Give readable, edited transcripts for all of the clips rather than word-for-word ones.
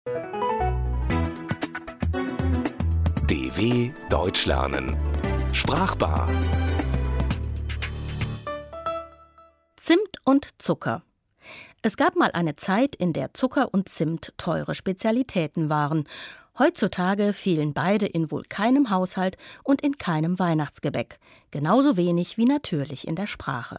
DW Deutsch lernen. Sprachbar. Zimt und Zucker. Es gab mal eine Zeit, in der Zucker und Zimt teure Spezialitäten waren. Heutzutage fehlen beide in wohl keinem Haushalt und in keinem Weihnachtsgebäck, genauso wenig wie natürlich in der Sprache.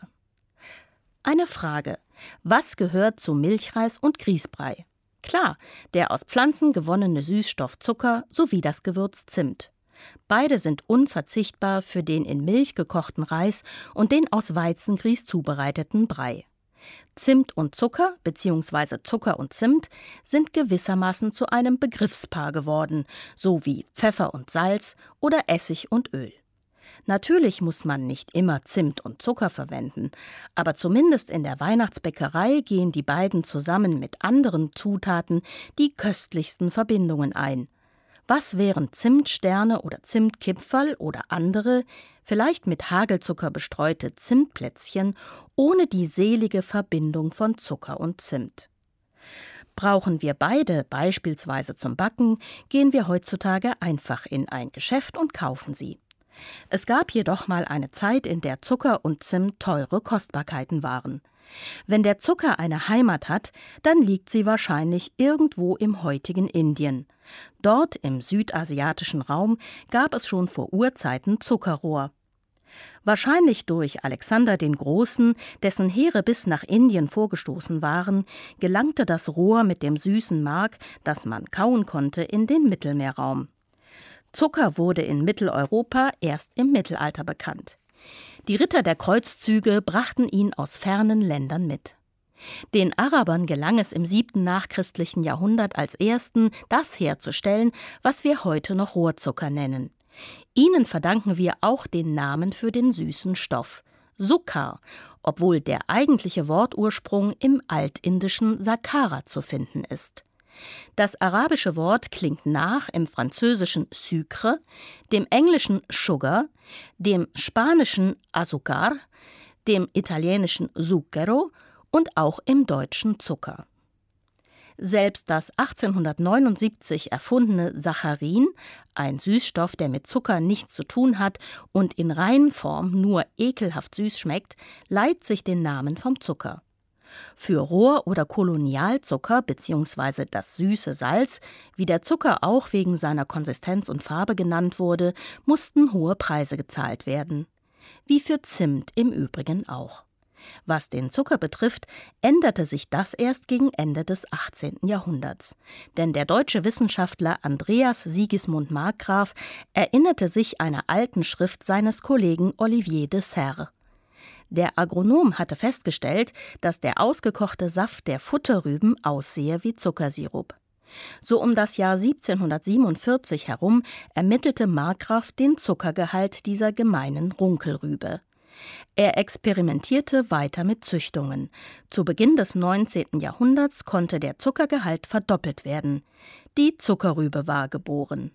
Eine Frage: Was gehört zu Milchreis und Grießbrei? Klar, der aus Pflanzen gewonnene Süßstoff Zucker sowie das Gewürz Zimt. Beide sind unverzichtbar für den in Milch gekochten Reis und den aus Weizengrieß zubereiteten Brei. Zimt und Zucker bzw. Zucker und Zimt sind gewissermaßen zu einem Begriffspaar geworden, so wie Pfeffer und Salz oder Essig und Öl. Natürlich muss man nicht immer Zimt und Zucker verwenden, aber zumindest in der Weihnachtsbäckerei gehen die beiden zusammen mit anderen Zutaten die köstlichsten Verbindungen ein. Was wären Zimtsterne oder Zimtkipferl oder andere, vielleicht mit Hagelzucker bestreute Zimtplätzchen, ohne die selige Verbindung von Zucker und Zimt? Brauchen wir beide beispielsweise zum Backen, gehen wir heutzutage einfach in ein Geschäft und kaufen sie. Es gab jedoch mal eine Zeit, in der Zucker und Zimt teure Kostbarkeiten waren. Wenn der Zucker eine Heimat hat, dann liegt sie wahrscheinlich irgendwo im heutigen Indien. Dort im südasiatischen Raum gab es schon vor Urzeiten Zuckerrohr. Wahrscheinlich durch Alexander den Großen, dessen Heere bis nach Indien vorgestoßen waren, gelangte das Rohr mit dem süßen Mark, das man kauen konnte, in den Mittelmeerraum. Zucker wurde in Mitteleuropa erst im Mittelalter bekannt. Die Ritter der Kreuzzüge brachten ihn aus fernen Ländern mit. Den Arabern gelang es im 7. nachchristlichen Jahrhundert als ersten, das herzustellen, was wir heute noch Rohrzucker nennen. Ihnen verdanken wir auch den Namen für den süßen Stoff, Sukkar, obwohl der eigentliche Wortursprung im altindischen Sakara zu finden ist. Das arabische Wort klingt nach im französischen sucre, dem englischen sugar, dem spanischen azúcar, dem italienischen zucchero und auch im deutschen Zucker. Selbst das 1879 erfundene Saccharin, ein Süßstoff, der mit Zucker nichts zu tun hat und in Reinform nur ekelhaft süß schmeckt, leiht sich den Namen vom Zucker. Für Rohr- oder Kolonialzucker bzw. das süße Salz, wie der Zucker auch wegen seiner Konsistenz und Farbe genannt wurde, mussten hohe Preise gezahlt werden. Wie für Zimt im Übrigen auch. Was den Zucker betrifft, änderte sich das erst gegen Ende des 18. Jahrhunderts. Denn der deutsche Wissenschaftler Andreas Sigismund Markgraf erinnerte sich einer alten Schrift seines Kollegen Olivier de Serres. Der Agronom hatte festgestellt, dass der ausgekochte Saft der Futterrüben aussehe wie Zuckersirup. So um das Jahr 1747 herum ermittelte Markgraf den Zuckergehalt dieser gemeinen Runkelrübe. Er experimentierte weiter mit Züchtungen. Zu Beginn des 19. Jahrhunderts konnte der Zuckergehalt verdoppelt werden. Die Zuckerrübe war geboren.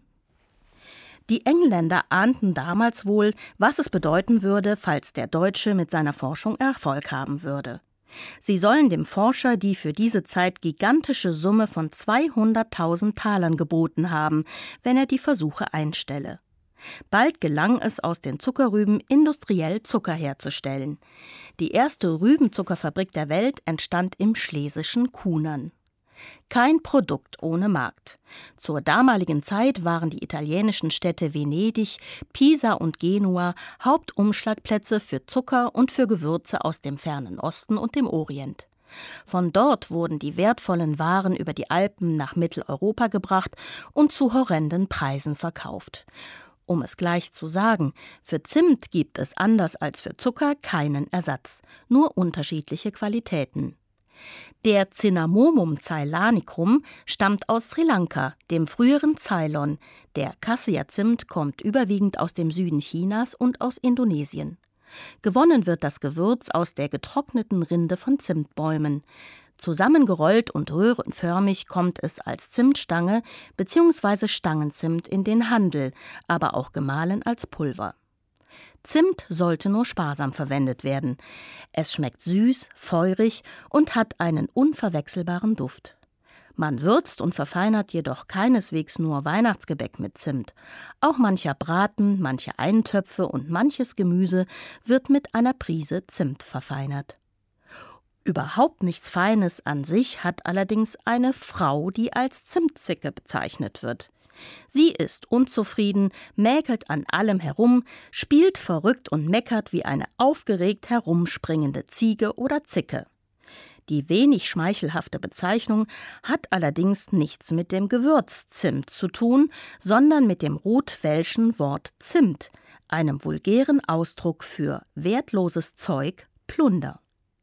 Die Engländer ahnten damals wohl, was es bedeuten würde, falls der Deutsche mit seiner Forschung Erfolg haben würde. Sie sollen dem Forscher die für diese Zeit gigantische Summe von 200.000 Talern geboten haben, wenn er die Versuche einstelle. Bald gelang es, aus den Zuckerrüben industriell Zucker herzustellen. Die erste Rübenzuckerfabrik der Welt entstand im schlesischen Kunern. Kein Produkt ohne Markt. Zur damaligen Zeit waren die italienischen Städte Venedig, Pisa und Genua Hauptumschlagplätze für Zucker und für Gewürze aus dem fernen Osten und dem Orient. Von dort wurden die wertvollen Waren über die Alpen nach Mitteleuropa gebracht und zu horrenden Preisen verkauft. Um es gleich zu sagen, für Zimt gibt es anders als für Zucker keinen Ersatz, nur unterschiedliche Qualitäten. Der Cinnamomum ceylanicum stammt aus Sri Lanka, dem früheren Ceylon. Der Cassia-Zimt kommt überwiegend aus dem Süden Chinas und aus Indonesien. Gewonnen wird das Gewürz aus der getrockneten Rinde von Zimtbäumen. Zusammengerollt und röhrenförmig kommt es als Zimtstange bzw. Stangenzimt in den Handel, aber auch gemahlen als Pulver. Zimt sollte nur sparsam verwendet werden. Es schmeckt süß, feurig und hat einen unverwechselbaren Duft. Man würzt und verfeinert jedoch keineswegs nur Weihnachtsgebäck mit Zimt. Auch mancher Braten, manche Eintöpfe und manches Gemüse wird mit einer Prise Zimt verfeinert. Überhaupt nichts Feines an sich hat allerdings eine Frau, die als Zimtzicke bezeichnet wird. Sie ist unzufrieden, mäkelt an allem herum, spielt verrückt und meckert wie eine aufgeregt herumspringende Ziege oder Zicke. Die wenig schmeichelhafte Bezeichnung hat allerdings nichts mit dem Gewürz Zimt zu tun, sondern mit dem rotwelschen Wort Zimt, einem vulgären Ausdruck für wertloses Zeug, Plunder.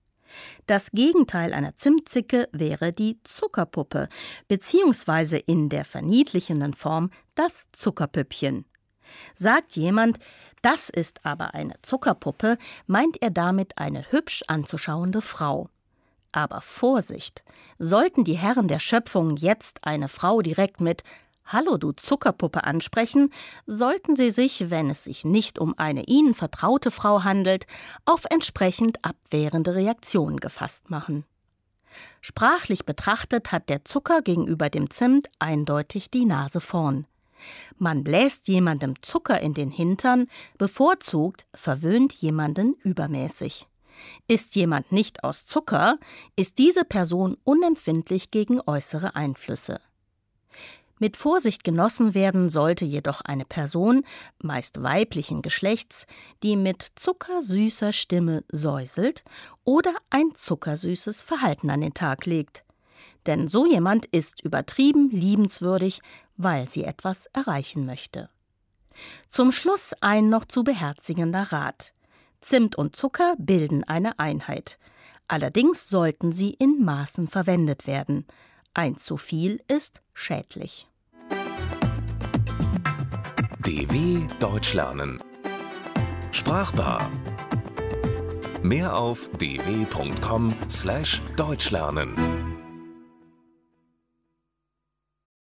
Das Gegenteil einer Zimtzicke wäre die Zuckerpuppe, beziehungsweise in der verniedlichenden Form das Zuckerpüppchen. Sagt jemand, das ist aber eine Zuckerpuppe, meint er damit eine hübsch anzuschauende Frau. Aber Vorsicht, sollten die Herren der Schöpfung jetzt eine Frau direkt mit »Hallo, du Zuckerpuppe« ansprechen, sollten sie sich, wenn es sich nicht um eine ihnen vertraute Frau handelt, auf entsprechend abwehrende Reaktionen gefasst machen. Sprachlich betrachtet hat der Zucker gegenüber dem Zimt eindeutig die Nase vorn. Man bläst jemandem Zucker in den Hintern, bevorzugt verwöhnt jemanden übermäßig. Ist jemand nicht aus Zucker, ist diese Person unempfindlich gegen äußere Einflüsse. Mit Vorsicht genossen werden sollte jedoch eine Person, meist weiblichen Geschlechts, die mit zuckersüßer Stimme säuselt oder ein zuckersüßes Verhalten an den Tag legt. Denn so jemand ist übertrieben liebenswürdig, weil sie etwas erreichen möchte. Zum Schluss ein noch zu beherzigender Rat. Zimt und Zucker bilden eine Einheit. Allerdings sollten sie in Maßen verwendet werden. Ein zu viel ist schädlich. DW Deutsch lernen. Sprachbar. Mehr auf dw.com/deutschlernen.